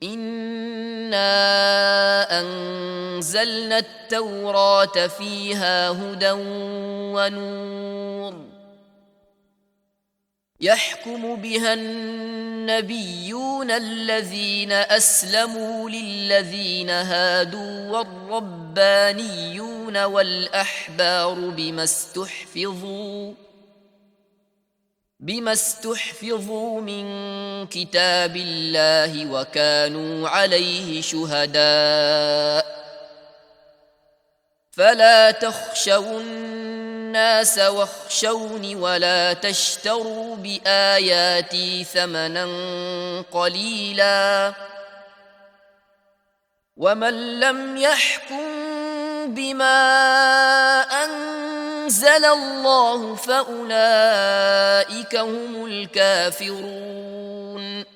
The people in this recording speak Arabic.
إنا أنزلنا التوراة فيها هدى ونور يحكم بها النبيون الذين أسلموا للذين هادوا والربانيون والأحبار بما استحفظوا من كتاب الله وكانوا عليه شهداء فلا تخشوا الناس واخشوني ولا تشتروا بآياتي ثمنا قليلا ومن لم يحكم بما أنزل الله فأولئك هم الكافرون